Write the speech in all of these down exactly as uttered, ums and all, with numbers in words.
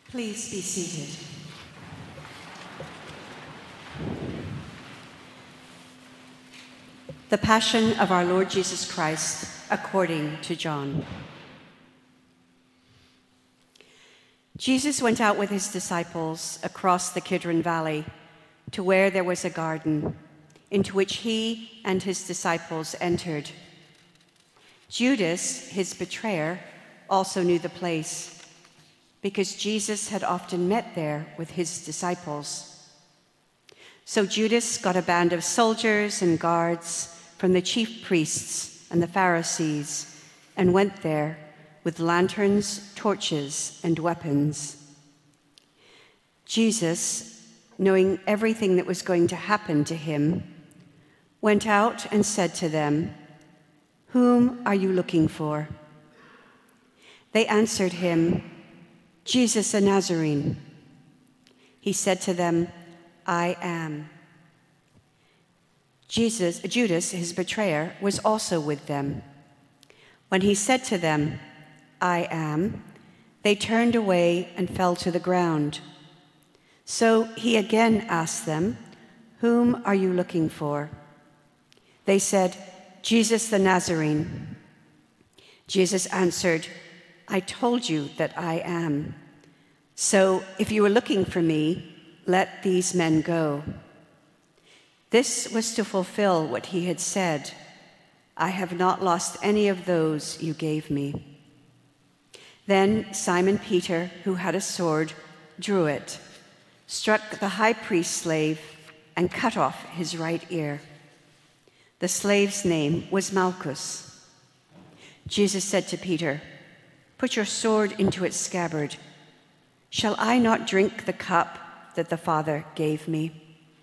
Please be seated. The Passion of our Lord Jesus Christ according to John. Jesus went out with his disciples across the Kidron Valley to where there was a garden, into which he and his disciples entered. Judas, his betrayer, also knew the place, because Jesus had often met there with his disciples. So Judas got a band of soldiers and guards from the chief priests and the Pharisees and went there with lanterns, torches, and weapons. Jesus, knowing everything that was going to happen to him, went out and said to them, "Whom are you looking for?" They answered him, "Jesus, a Nazarene." He said to them, "I am." Jesus, Judas, his betrayer, was also with them. When he said to them, "I am," they turned away and fell to the ground. So he again asked them, "Whom are you looking for?" They said, "Jesus the Nazarene." Jesus answered, "I told you that I am. So if you were looking for me, let these men go." This was to fulfill what he had said, "I have not lost any of those you gave me." Then Simon Peter, who had a sword, drew it, struck the high priest's slave, and cut off his right ear. The slave's name was Malchus. Jesus said to Peter, "Put your sword into its scabbard. Shall I not drink the cup that the Father gave me?"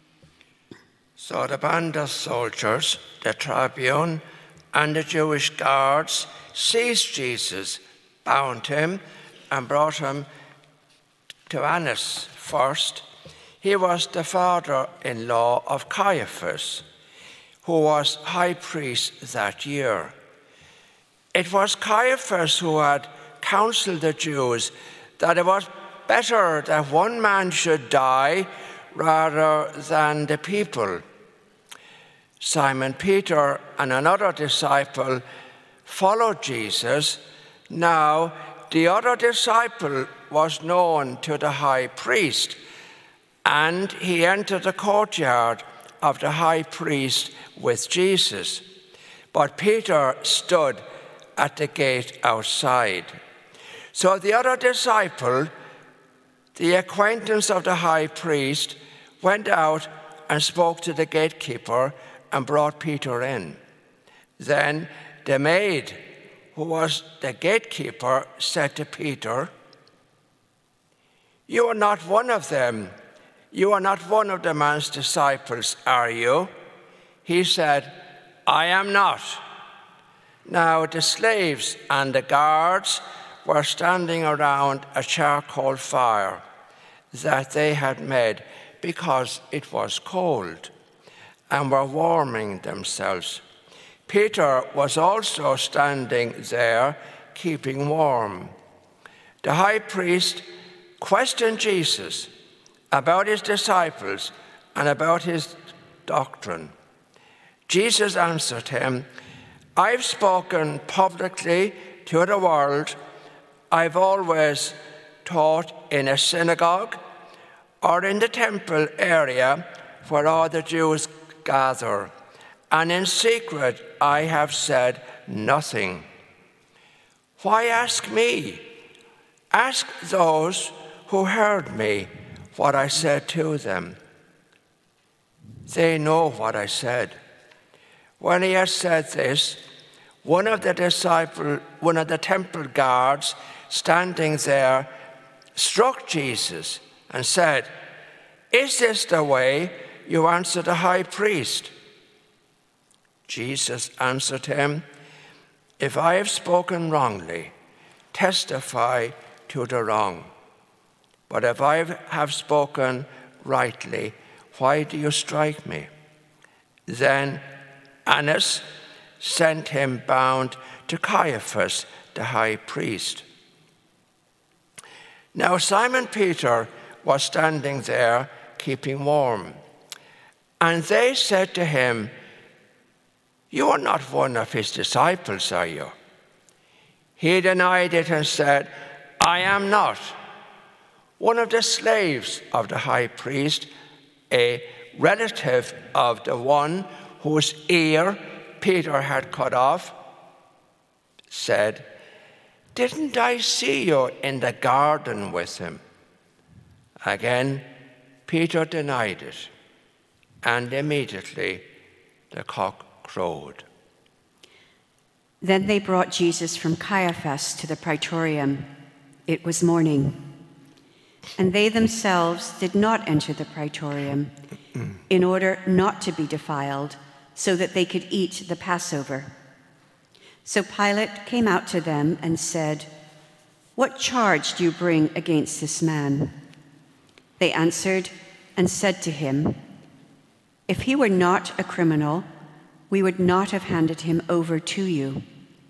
So the band of soldiers, the tribune, and the Jewish guards seized Jesus, bound him, and brought him to Annas first. He was the father-in-law of Caiaphas, who was high priest that year. It was Caiaphas who had counseled the Jews that it was better that one man should die rather than the people. Simon Peter and another disciple followed Jesus. Now the other disciple was known to the high priest, and he entered the courtyard of the high priest with Jesus. But Peter stood at the gate outside. So the other disciple, the acquaintance of the high priest, went out and spoke to the gatekeeper and brought Peter in. Then the maid, who was the gatekeeper, said to Peter, "You are not one of them. You are not one of the man's disciples, are you?" He said, "I am not." Now the slaves and the guards were standing around a charcoal fire that they had made because it was cold, and were warming themselves. Peter was also standing there, keeping warm. The high priest questioned Jesus about his disciples and about his doctrine. Jesus answered him, "I've spoken publicly to the world. I've always taught in a synagogue or in the temple area where all the Jews gather, and in secret I have said nothing. Why ask me? Ask those who heard me what I said to them. They know what I said." When he had said this, one of the disciple, one of the temple guards standing there struck Jesus and said, "Is this the way you answer the high priest?" Jesus answered him, "If I have spoken wrongly, testify to the wrong. But if I have spoken rightly, why do you strike me?" Then Annas sent him bound to Caiaphas, the high priest. Now Simon Peter was standing there keeping warm. And they said to him, "You are not one of his disciples, are you?" He denied it and said, "I am not." One of the slaves of the high priest, a relative of the one whose ear Peter had cut off, said, "Didn't I see you in the garden with him?" Again, Peter denied it, and immediately the cock crowed. Then they brought Jesus from Caiaphas to the praetorium. It was morning. And they themselves did not enter the praetorium in order not to be defiled, so that they could eat the Passover. So Pilate came out to them and said, "What charge do you bring against this man?" They answered and said to him, "If he were not a criminal, we would not have handed him over to you."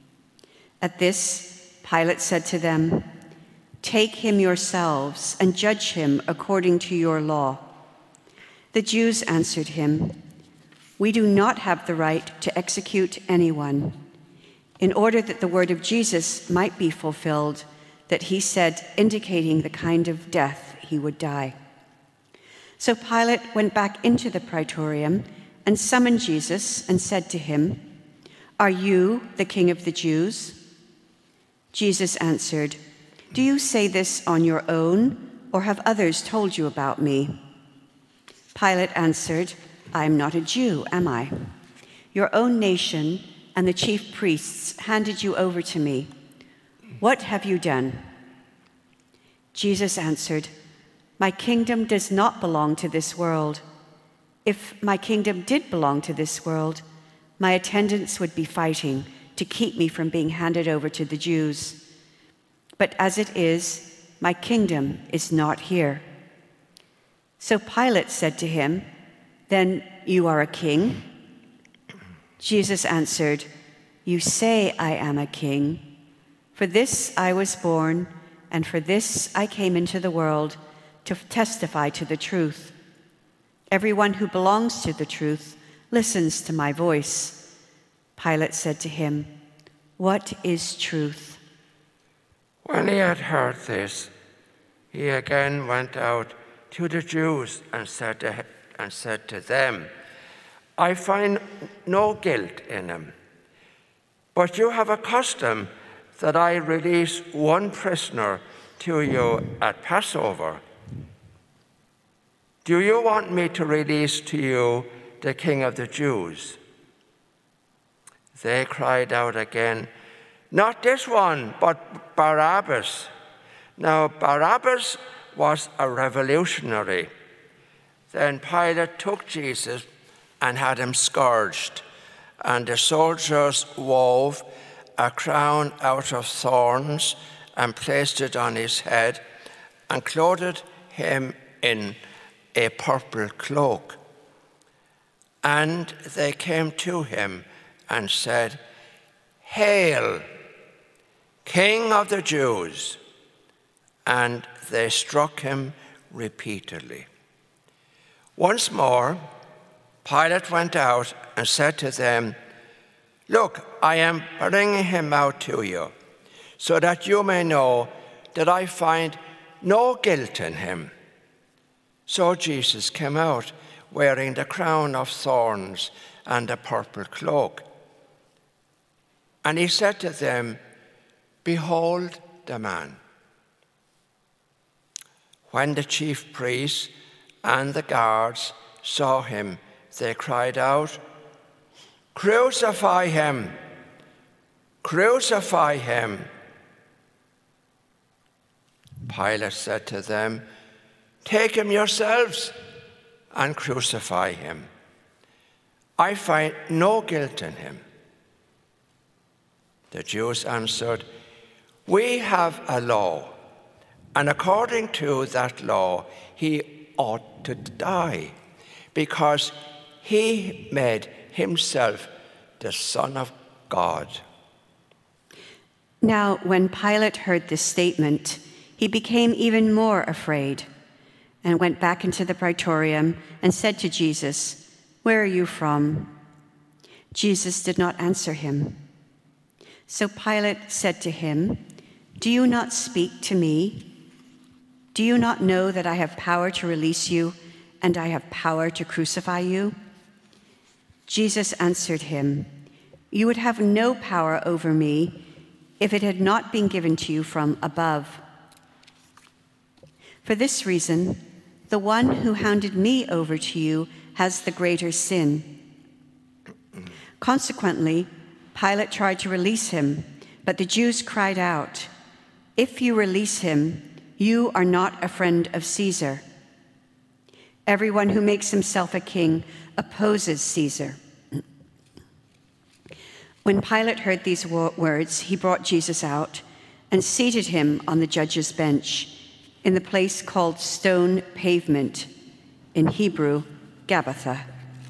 At this, Pilate said to them, "Take him yourselves and judge him according to your law." The Jews answered him, "We do not have the right to execute anyone," in order that the word of Jesus might be fulfilled, that he said, indicating the kind of death he would die. So Pilate went back into the praetorium and summoned Jesus and said to him, "Are you the king of the Jews?" Jesus answered, "Do you say this on your own, or have others told you about me?" Pilate answered, "I am not a Jew, am I? Your own nation and the chief priests handed you over to me. What have you done?" Jesus answered, "My kingdom does not belong to this world. If my kingdom did belong to this world, my attendants would be fighting to keep me from being handed over to the Jews. But as it is, my kingdom is not here." So Pilate said to him, "Then you are a king?" Jesus answered, "You say I am a king. For this I was born, and for this I came into the world, to testify to the truth. Everyone who belongs to the truth listens to my voice." Pilate said to him, "What is truth?" When he had heard this, he again went out to the Jews and said to, and said to them, "I find no guilt in him. But you have a custom that I release one prisoner to you at Passover. Do you want me to release to you the King of the Jews?" They cried out again, "Not this one, but Barabbas." Now Barabbas was a revolutionary. Then Pilate took Jesus and had him scourged, and the soldiers wove a crown out of thorns and placed it on his head and clothed him in a purple cloak. And they came to him and said, "Hail, King of the Jews!" And they struck him repeatedly. Once more, Pilate went out and said to them, "Look, I am bringing him out to you, so that you may know that I find no guilt in him." So Jesus came out wearing the crown of thorns and a purple cloak. And he said to them, "Behold the man." When the chief priests and the guards saw him, they cried out, "Crucify him! Crucify him!" Pilate said to them, "Take him yourselves and crucify him. I find no guilt in him." The Jews answered, "We have a law, and according to that law, he ought to die, because he made himself the Son of God." Now, when Pilate heard this statement, he became even more afraid and went back into the praetorium and said to Jesus, "Where are you from?" Jesus did not answer him. So Pilate said to him, "Do you not speak to me? Do you not know that I have power to release you and I have power to crucify you?" Jesus answered him, "You would have no power over me if it had not been given to you from above. For this reason, the one who handed me over to you has the greater sin." Consequently, Pilate tried to release him, but the Jews cried out, "If you release him, you are not a friend of Caesar. Everyone who makes himself a king opposes Caesar." When Pilate heard these words, he brought Jesus out and seated him on the judge's bench in the place called Stone Pavement, in Hebrew, Gabbatha.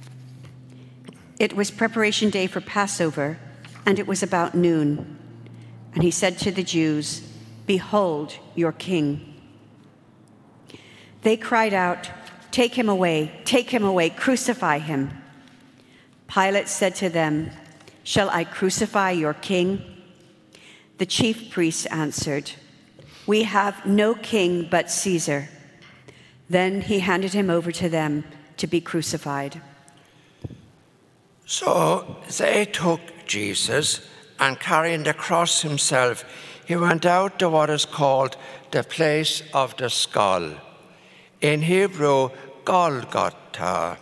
It was preparation day for Passover, and it was about noon. And he said to the Jews, "Behold your king." They cried out, "Take him away, take him away, crucify him." Pilate said to them, "Shall I crucify your king?" The chief priests answered, "We have no king but Caesar." Then he handed him over to them to be crucified. So they took Jesus, and carrying the cross himself, he went out to what is called the place of the skull, in Hebrew, Golgotha.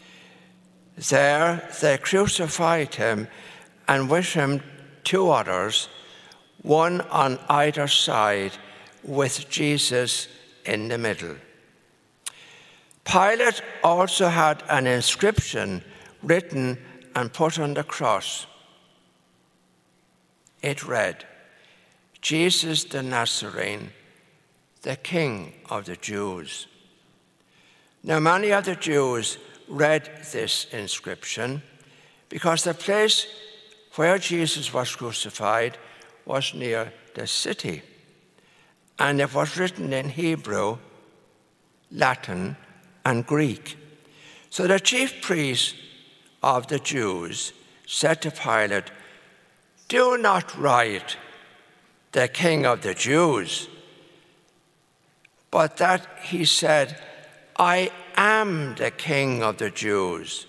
There they crucified him, and with him two others, one on either side, with Jesus in the middle. Pilate also had an inscription written and put on the cross. It read, "Jesus the Nazarene, the King of the Jews." Now many of the Jews read this inscription because the place where Jesus was crucified was near the city, and it was written in Hebrew, Latin, and Greek. So the chief priests of the Jews said to Pilate, "Do not write, 'The King of the Jews,' but that he said, 'I am the King of the Jews.'"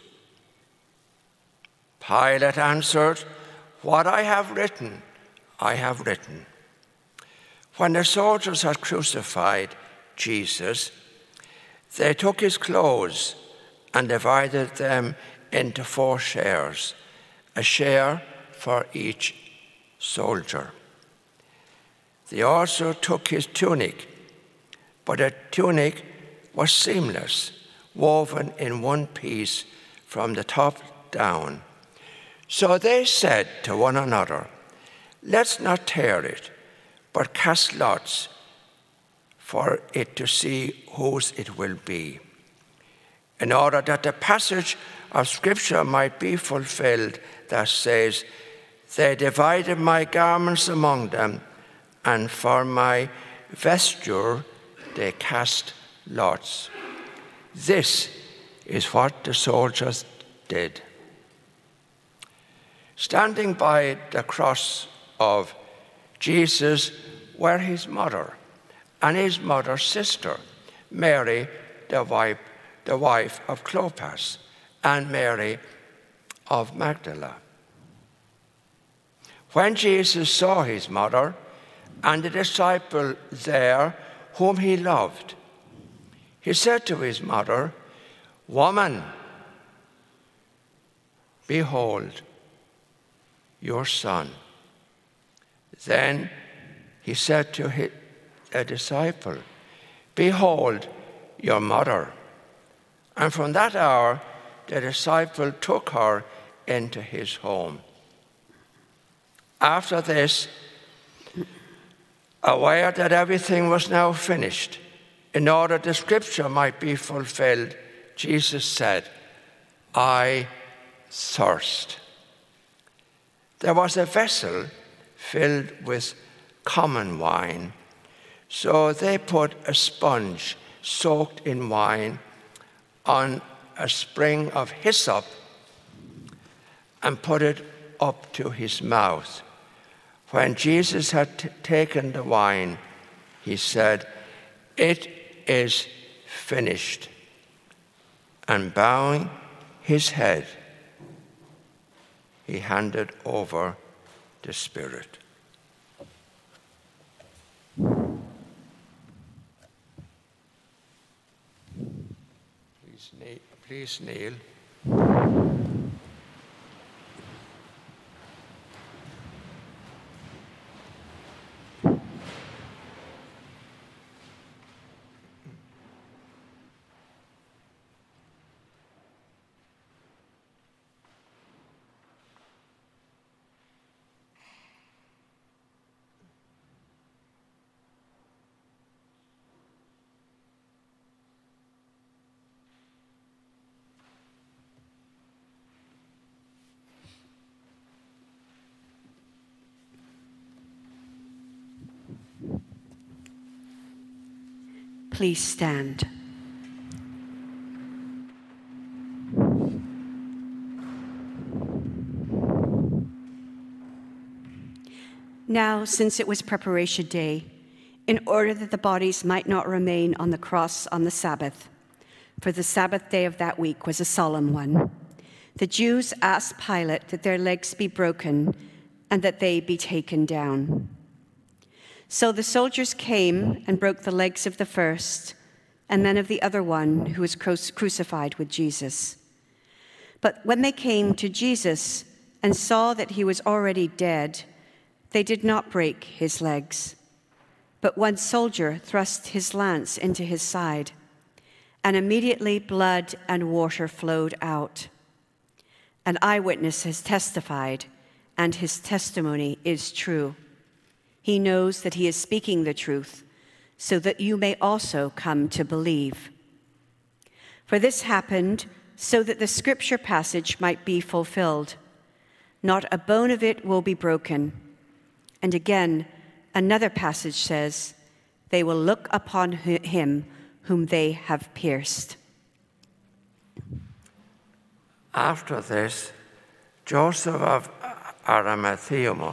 Pilate answered, "What I have written, I have written." When the soldiers had crucified Jesus, they took his clothes and divided them into four shares, a share for each soldier. They also took his tunic, but the tunic was seamless, woven in one piece from the top down. So they said to one another, "Let's not tear it, but cast lots for it to see whose it will be," in order that the passage of Scripture might be fulfilled that says, "They divided my garments among them, and for my vesture they cast lots." This is what the soldiers did. Standing by the cross of Jesus were his mother and his mother's sister, Mary, the wife, the wife of Clopas, and Mary of Magdala. When Jesus saw his mother and the disciple there whom he loved, he said to his mother, "Woman, behold your son." Then he said to his, a disciple, "Behold your mother." And from that hour, the disciple took her into his home. After this, aware that everything was now finished, in order the Scripture might be fulfilled, Jesus said, "I thirst." There was a vessel filled with common wine. So they put a sponge soaked in wine on a spring of hyssop and put it up to his mouth. When Jesus had t- taken the wine, he said, "It is finished." And bowing his head, he handed over the Spirit. Please kneel. Please kneel. Please stand. Now, since it was preparation day, in order that the bodies might not remain on the cross on the Sabbath, for the Sabbath day of that week was a solemn one, the Jews asked Pilate that their legs be broken and that they be taken down. So the soldiers came and broke the legs of the first and then of the other one who was crucified with Jesus. But when they came to Jesus and saw that he was already dead, they did not break his legs. But one soldier thrust his lance into his side, and immediately blood and water flowed out. An eyewitness has testified, and his testimony is true. He knows that he is speaking the truth, so that you may also come to believe. For this happened so that the scripture passage might be fulfilled. Not a bone of it will be broken. And again, another passage says, they will look upon him whom they have pierced. After this, Joseph of Arimathea,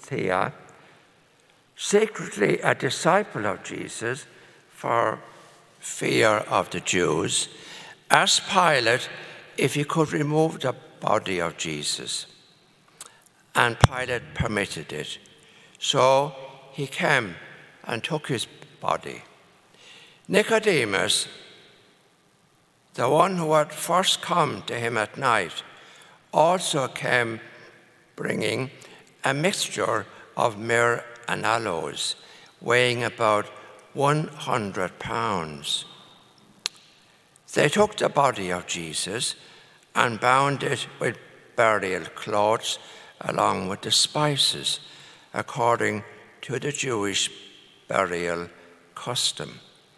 secretly a disciple of Jesus for fear of the Jews, asked Pilate if he could remove the body of Jesus. And Pilate permitted it. So he came and took his body. Nicodemus, the one who had first come to him at night, also came bringing a mixture of myrrh and aloes, weighing about one hundred pounds. They took the body of Jesus and bound it with burial cloths along with the spices, according to the Jewish burial custom.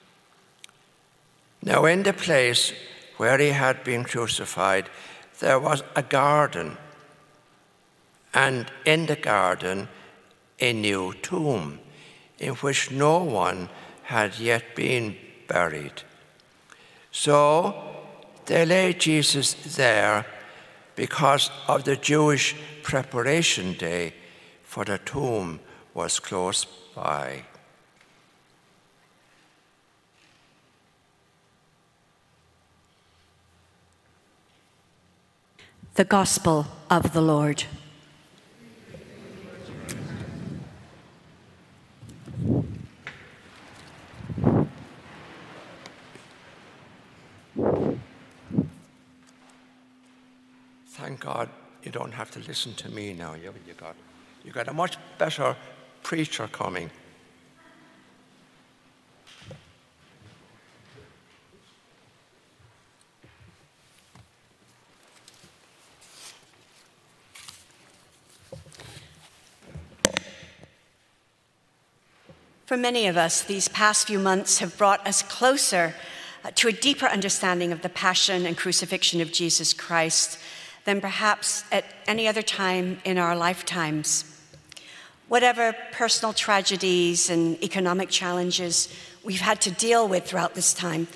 Now, in the place where he had been crucified, there was a garden, and in the garden, a new tomb in which no one had yet been buried. So they laid Jesus there because of the Jewish preparation day, for the tomb was close by. The Gospel of the Lord. Thank God you don't have to listen to me now. You, you, got, you got a much better preacher coming. For many of us, these past few months have brought us closer uh, to a deeper understanding of the passion and crucifixion of Jesus Christ than perhaps at any other time in our lifetimes. Whatever personal tragedies and economic challenges we've had to deal with throughout this time,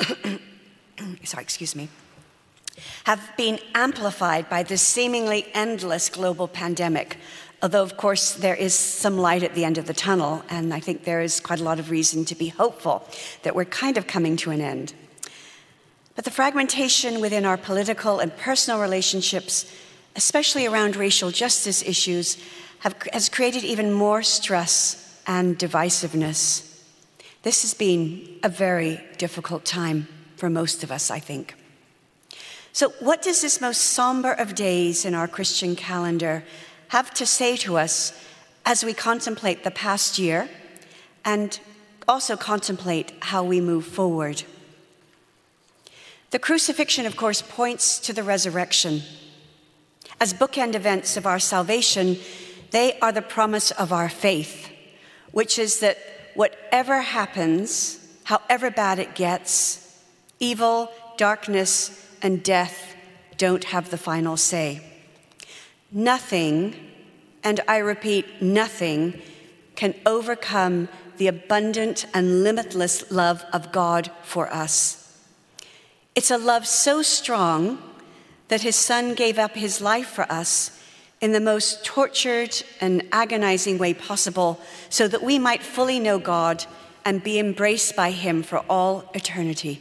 sorry, excuse me, have been amplified by this seemingly endless global pandemic. Although, of course, there is some light at the end of the tunnel, and I think there is quite a lot of reason to be hopeful that we're kind of coming to an end. But the fragmentation within our political and personal relationships, especially around racial justice issues, have, has created even more stress and divisiveness. This has been a very difficult time for most of us, I think. So what does this most somber of days in our Christian calendar have to say to us as we contemplate the past year and also contemplate how we move forward? The crucifixion, of course, points to the resurrection. As bookend events of our salvation, they are the promise of our faith, which is that whatever happens, however bad it gets, evil, darkness, and death don't have the final say. Nothing, and I repeat, nothing, can overcome the abundant and limitless love of God for us. It's a love so strong that his Son gave up his life for us in the most tortured and agonizing way possible so that we might fully know God and be embraced by him for all eternity.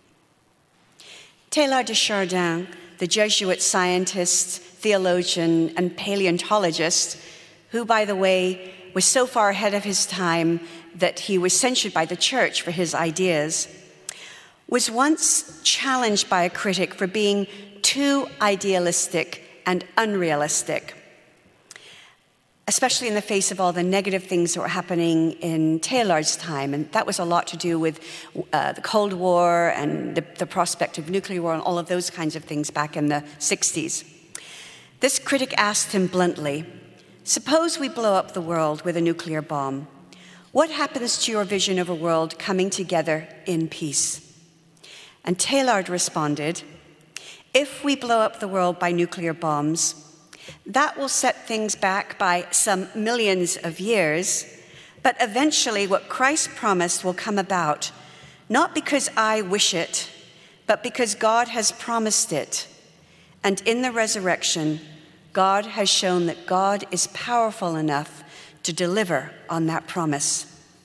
Teilhard de Chardin, the Jesuit scientist, theologian, and paleontologist, who, by the way, was so far ahead of his time that he was censured by the church for his ideas, was once challenged by a critic for being too idealistic and unrealistic, especially in the face of all the negative things that were happening in Teilhard's time. And that was a lot to do with uh, the Cold War and the, the prospect of nuclear war and all of those kinds of things back in the sixties. This critic asked him bluntly, "Suppose we blow up the world with a nuclear bomb. What happens to your vision of a world coming together in peace?" And Teilhard responded, "If we blow up the world by nuclear bombs, that will set things back by some millions of years, but eventually what Christ promised will come about, not because I wish it, but because God has promised it. And in the resurrection, God has shown that God is powerful enough to deliver on that promise."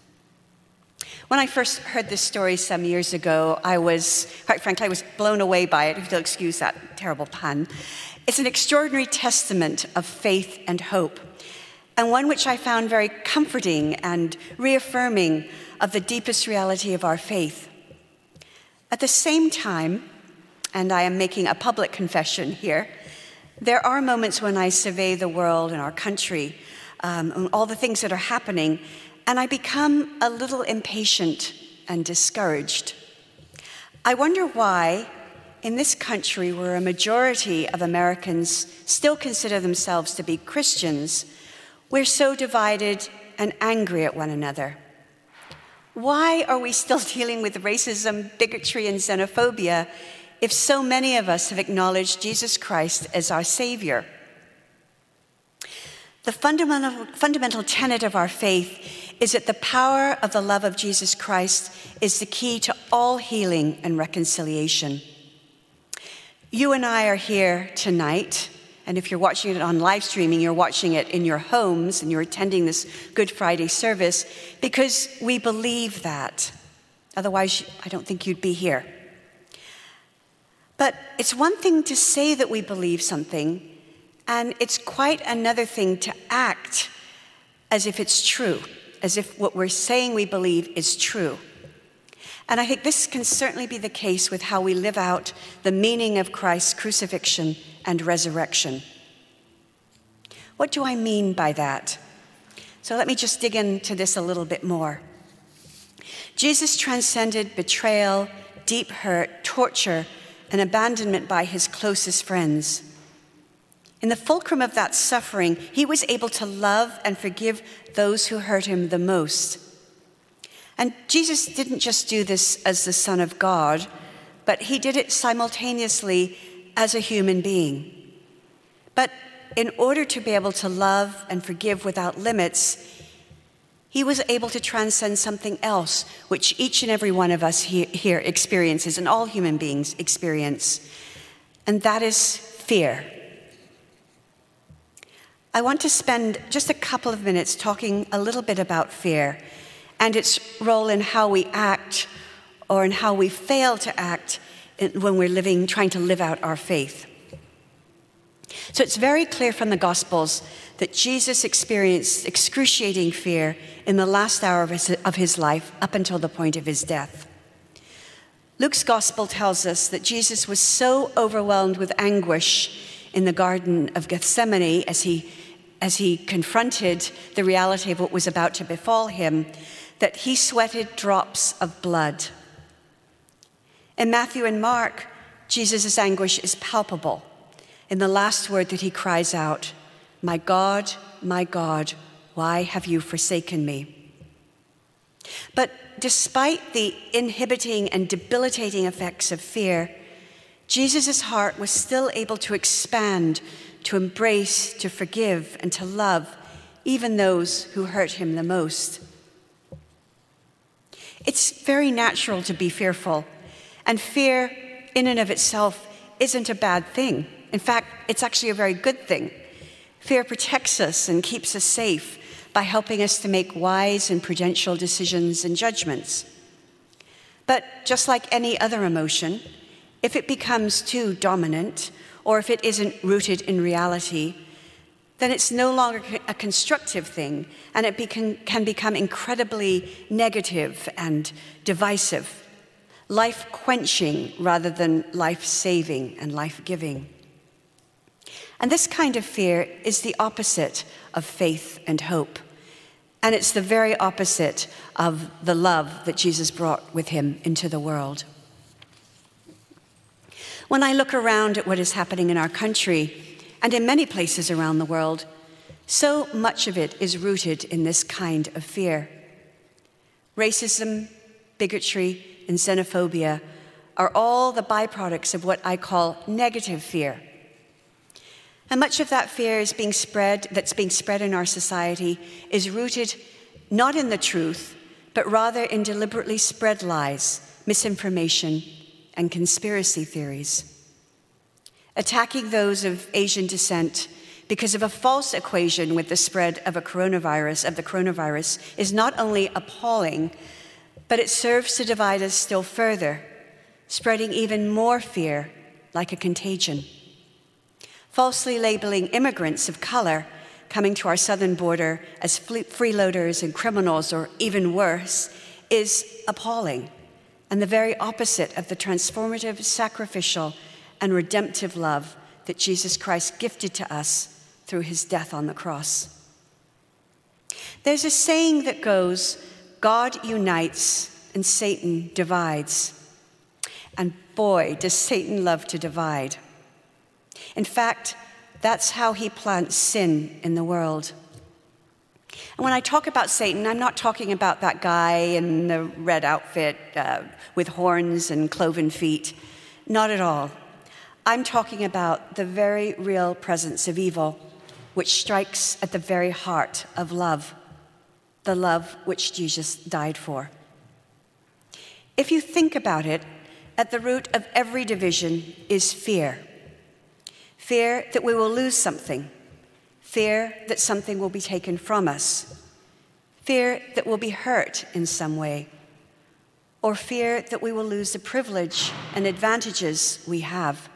When I first heard this story some years ago, I was, quite frankly, I was blown away by it, if you'll excuse that terrible pun. It's an extraordinary testament of faith and hope, and one which I found very comforting and reaffirming of the deepest reality of our faith. At the same time, and I am making a public confession here, there are moments when I survey the world and our country, um, and all the things that are happening, and I become a little impatient and discouraged. I wonder why, in this country where a majority of Americans still consider themselves to be Christians, we're so divided and angry at one another. Why are we still dealing with racism, bigotry, and xenophobia if so many of us have acknowledged Jesus Christ as our Savior? The fundamental, fundamental tenet of our faith is that the power of the love of Jesus Christ is the key to all healing and reconciliation. You and I are here tonight, and if you're watching it on live streaming, you're watching it in your homes and you're attending this Good Friday service because we believe that. Otherwise, I don't think you'd be here. But it's one thing to say that we believe something, and it's quite another thing to act as if it's true, as if what we're saying we believe is true. And I think this can certainly be the case with how we live out the meaning of Christ's crucifixion and resurrection. What do I mean by that? So let me just dig into this a little bit more. Jesus transcended betrayal, deep hurt, torture, and abandonment by his closest friends. In the fulcrum of that suffering, he was able to love and forgive those who hurt him the most. And Jesus didn't just do this as the Son of God, but he did it simultaneously as a human being. But in order to be able to love and forgive without limits, he was able to transcend something else, which each and every one of us here experiences, and all human beings experience, and that is fear. I want to spend just a couple of minutes talking a little bit about fear and its role in how we act or in how we fail to act when we're living, trying to live out our faith. So it's very clear from the Gospels that Jesus experienced excruciating fear in the last hour of his, of his life up until the point of his death. Luke's Gospel tells us that Jesus was so overwhelmed with anguish in the Garden of Gethsemane as he, as he confronted the reality of what was about to befall him, that he sweated drops of blood. In Matthew and Mark, Jesus' anguish is palpable. In the last word that he cries out, "My God, my God, why have you forsaken me?" But despite the inhibiting and debilitating effects of fear, Jesus' heart was still able to expand, to embrace, to forgive, and to love even those who hurt him the most. It's very natural to be fearful, and fear in and of itself isn't a bad thing. In fact, it's actually a very good thing. Fear protects us and keeps us safe by helping us to make wise and prudential decisions and judgments. But just like any other emotion, if it becomes too dominant, or if it isn't rooted in reality, then it's no longer a constructive thing, and it can, can become incredibly negative and divisive, life-quenching rather than life-saving and life-giving. And this kind of fear is the opposite of faith and hope. And it's the very opposite of the love that Jesus brought with him into the world. When I look around at what is happening in our country and in many places around the world, so much of it is rooted in this kind of fear. Racism, bigotry, and xenophobia are all the byproducts of what I call negative fear. And much of that fear is being spread, that's being spread in our society is rooted not in the truth, but rather in deliberately spread lies, misinformation, and conspiracy theories. Attacking those of Asian descent because of a false equation with the spread of a coronavirus, of the coronavirus, is not only appalling, but it serves to divide us still further, spreading even more fear like a contagion. Falsely labeling immigrants of color coming to our southern border as freeloaders and criminals, or even worse, is appalling and the very opposite of the transformative, sacrificial, and redemptive love that Jesus Christ gifted to us through his death on the cross. There's a saying that goes, "God unites and Satan divides." And boy, does Satan love to divide. In fact, that's how he plants sin in the world. And when I talk about Satan, I'm not talking about that guy in the red outfit uh, with horns and cloven feet. Not at all. I'm talking about the very real presence of evil, which strikes at the very heart of love, the love which Jesus died for. If you think about it, at the root of every division is fear. Fear that we will lose something. Fear that something will be taken from us. Fear that we'll be hurt in some way. Or fear that we will lose the privilege and advantages we have.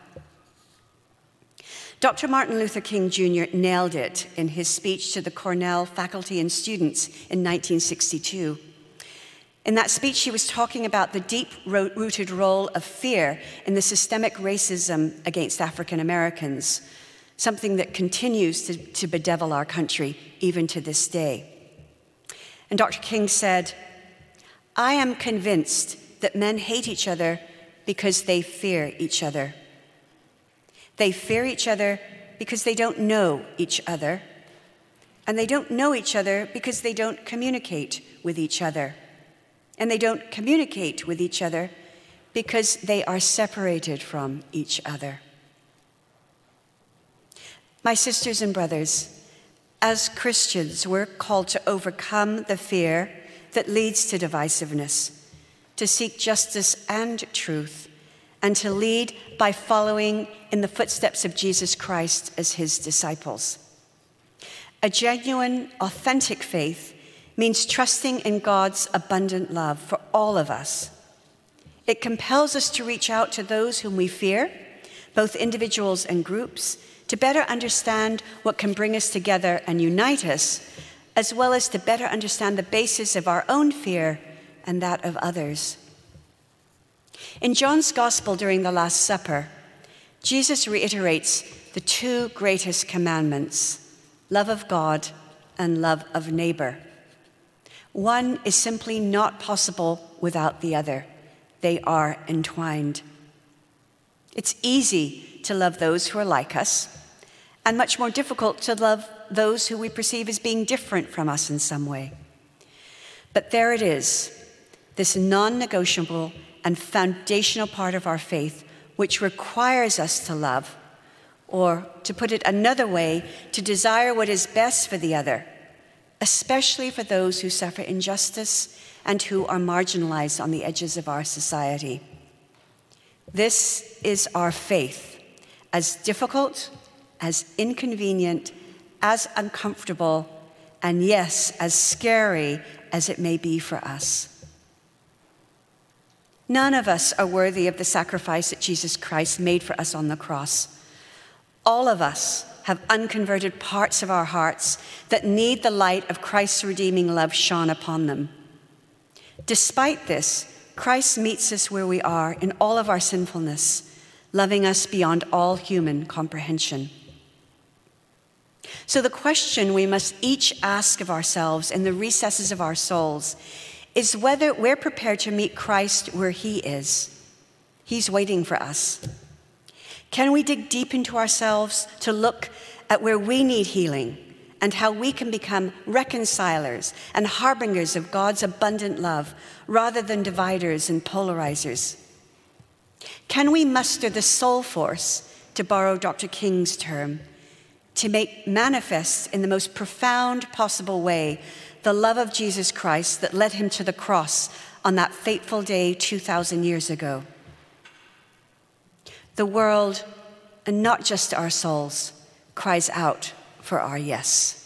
Doctor Martin Luther King Junior nailed it in his speech to the Cornell faculty and students in nineteen sixty-two. In that speech, he was talking about the deep-rooted role of fear in the systemic racism against African Americans, something that continues to, to bedevil our country even to this day. And Doctor King said, "I am convinced that men hate each other because they fear each other. They fear each other because they don't know each other, and they don't know each other because they don't communicate with each other. And they don't communicate with each other because they are separated from each other." My sisters and brothers, as Christians, we're called to overcome the fear that leads to divisiveness, to seek justice and truth, and to lead by following in the footsteps of Jesus Christ as his disciples. A genuine, authentic faith means trusting in God's abundant love for all of us. It compels us to reach out to those whom we fear, both individuals and groups, to better understand what can bring us together and unite us, as well as to better understand the basis of our own fear and that of others. In John's Gospel during the Last Supper, Jesus reiterates the two greatest commandments, love of God and love of neighbor. One is simply not possible without the other. They are entwined. It's easy to love those who are like us, and much more difficult to love those who we perceive as being different from us in some way. But there it is, this non-negotiable and foundational part of our faith, which requires us to love, or to put it another way, to desire what is best for the other, especially for those who suffer injustice and who are marginalized on the edges of our society. This is our faith, as difficult, as inconvenient, as uncomfortable, and yes, as scary as it may be for us. None of us are worthy of the sacrifice that Jesus Christ made for us on the cross. All of us have unconverted parts of our hearts that need the light of Christ's redeeming love shone upon them. Despite this, Christ meets us where we are in all of our sinfulness, loving us beyond all human comprehension. So the question we must each ask of ourselves in the recesses of our souls is whether we're prepared to meet Christ where he is. He's waiting for us. Can we dig deep into ourselves to look at where we need healing and how we can become reconcilers and harbingers of God's abundant love rather than dividers and polarizers? Can we muster the soul force, to borrow Doctor King's term, to make manifest in the most profound possible way the love of Jesus Christ that led him to the cross on that fateful day two thousand years ago? The world, and not just our souls, cries out for our yes.